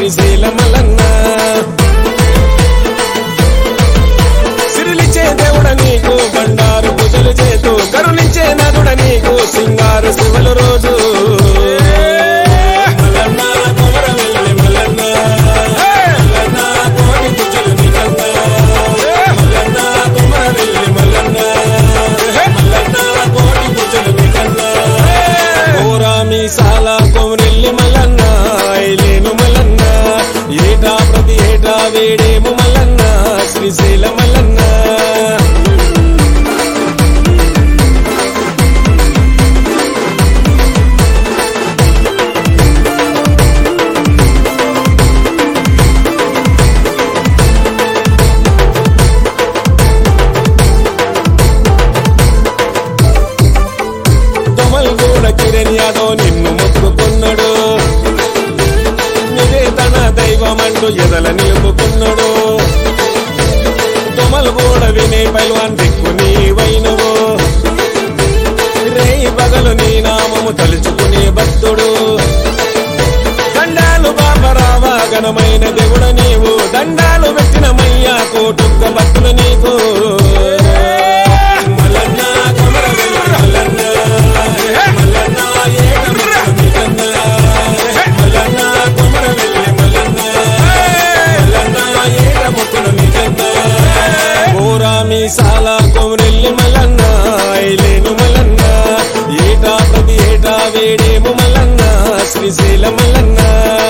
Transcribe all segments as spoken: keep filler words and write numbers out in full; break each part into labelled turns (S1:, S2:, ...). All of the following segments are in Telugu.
S1: శ్రీశైల మల్లన్న సిరిలిచ్చే దేవుడ నీకు బండారు పూజలు చేతూ కరుణించే నదుడ నీకు సింగారు శివలు రోజు సాలా కొమరెల్లి మల్లన్న ఐలేను మల్లన్న ఏటా ప్రతి ఏటా వేడేము మల్లన్న శ్రీశైల మల్లన్న దొమల్గూడ కిరణ్ యాదవ్ నిన్ను మొక్కుకున్నాడు నిదే తన దైవమంటూ ఎదల నిలుపుకున్నాడు దొమల్గూడ వినయ్ పైల్వాన్ దిక్కు నీవైనవు రేయి పగలు నీ నామము తలుచుకునే భక్తుడు దండాలు బాబరావా ఘనమైన దేవుడ నీవు దండాలు పెట్టిన మయ్యా కోటుక్క భక్తులు నీకు సాలా కొమరెల్లి మల్లన్న ఐలేను మల్లన్న ఏటా ప్రతి ఏటా వేడేము మల్లన్న శ్రీశైల మల్లన్న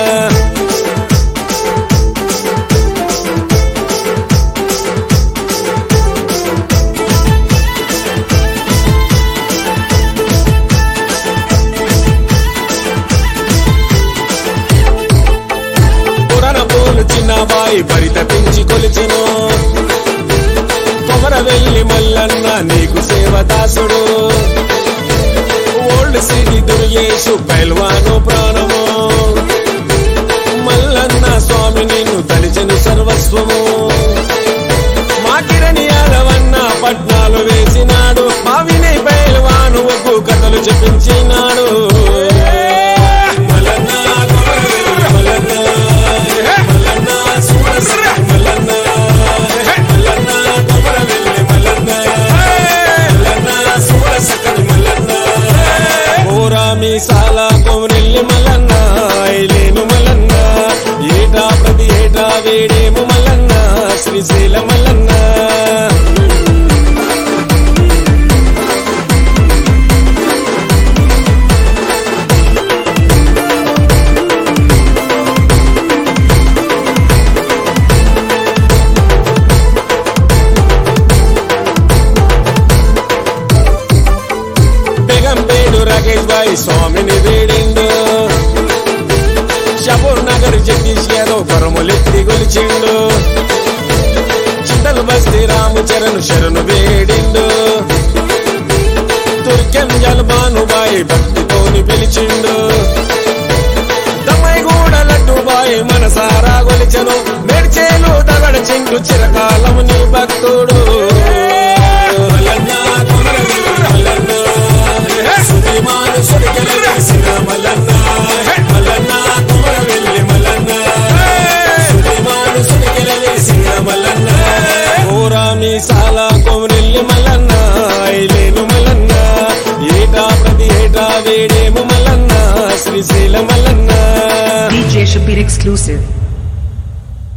S1: పురాణ పూలు చిన్నబాయి పరితపించి కొలిచెను కొమరవెల్లి మల్లన్న నీకు సేవదాసుడు ఓల్డ్ సిటీ దుర్యేషు పైల్వాను ప్రాణము మల్లన్న స్వామి నిన్ను తలిచెను సర్వస్వము మా కిరణి యాదవన్న పట్నాలు వేసినాడు మా వినయ్ పైల్వాను ఒగ్గు కథలు చెప్పించినాడు సాలా కొమరెల్లి మల్లన్న ఐలేను మల్లన్న ఏటా ప్రతి ఏటా వేడేము మల్లన్న శ్రీశైల మల్లన్న రాకేష్ భాయ్ స్వామిని వేడిండు షపూర్ నగర్ జగదీష్ యాదవ్ పరములెత్తి గొలిచిండు చింతల్ బస్తీ రామచరణ్ శరణు వేడిండు తుర్కెం జల్బానుబాయి భక్తితోని పిలిచిండు దమ్మైగూడ లడ్డుబాయి మనసారా గొలిచెను మెడ్చేలు దగడ చింకు చిరకాలము నీ భక్తుడు సాలా కొమరెల్లి మల్లన్న ఐలేను మల్లన్న ఏటా ప్రతి ఏటా వేడేము Mallanna Srisaila Mallanna
S2: D J Shabir exclusive.